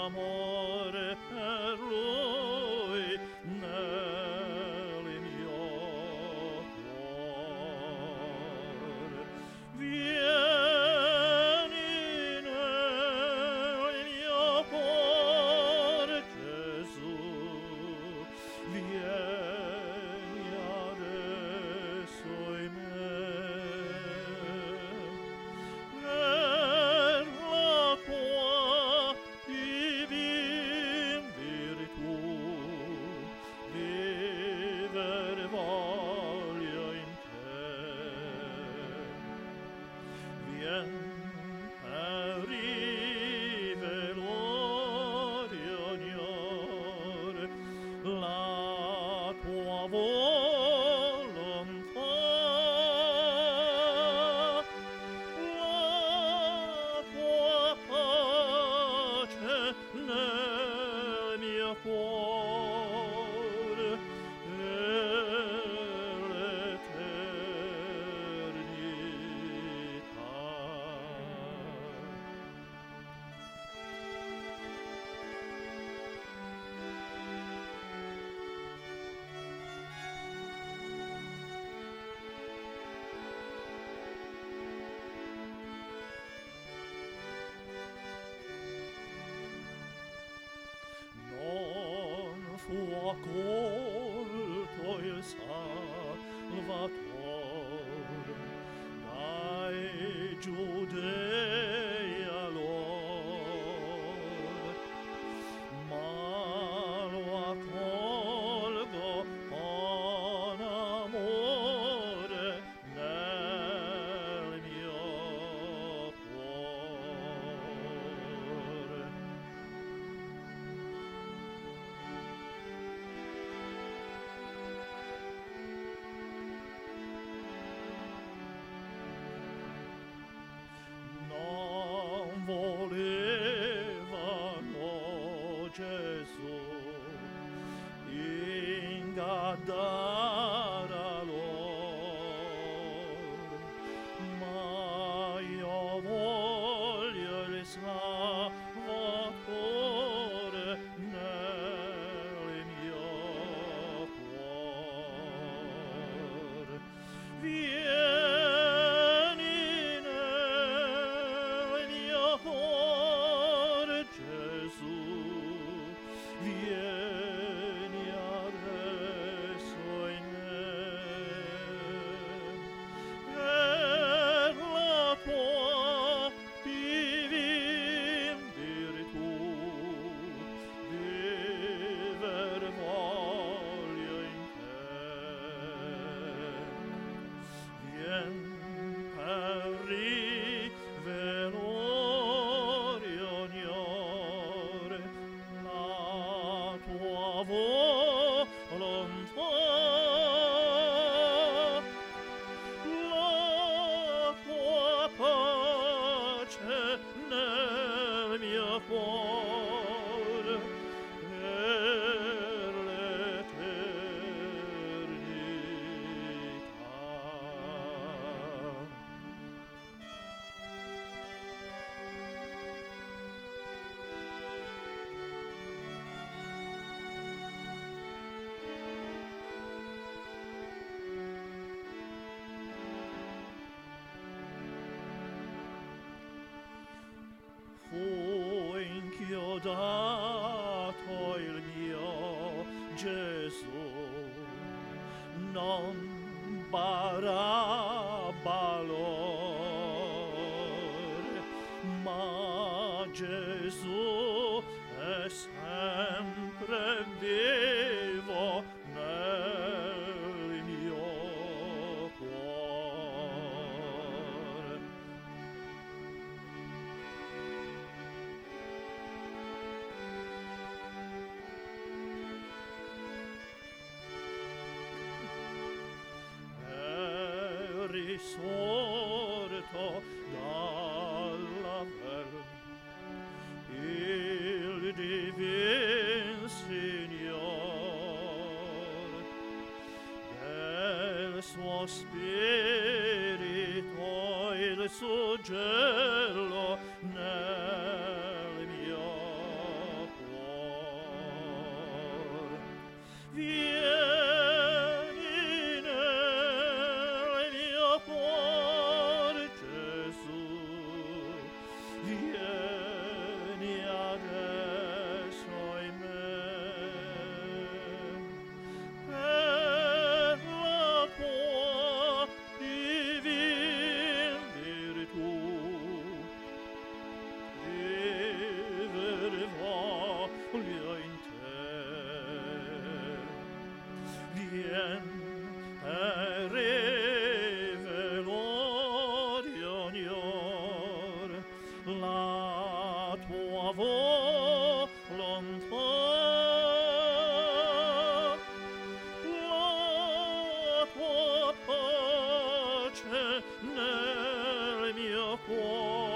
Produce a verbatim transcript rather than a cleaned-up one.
d'amore per lui nel mio cuore. Vieni nel mio cuore, Gesù, vieni adesso in me. Per la tua divin virtù vivere voglio in te. Vien per rivelare ognore la tua volontà, la tua pace nel mio cuore per l'eternità. Non fu accolto il Salvatore dai Giudei allor, ma lo accolgo con amore nel mio cuore. Non volevano Gesù ingaddare a loro, ma io voglio il Salvatore nel mio cuore. Vieni nel mio cuore, Gesù, vieni adesso in me. Per la tua divin virtù viver voglio in te. Vien per rivelare ognore la tua volontà, la tua pace nel mio cuore per l'eternità. Fu inchiodato il mio Gesù, non barabba l'ore, ma Gesù è sempre vivo nel mio cuore. risorto dalla vel, il divin Signor, del suo spirito il suggello nel mio nel mio cuore.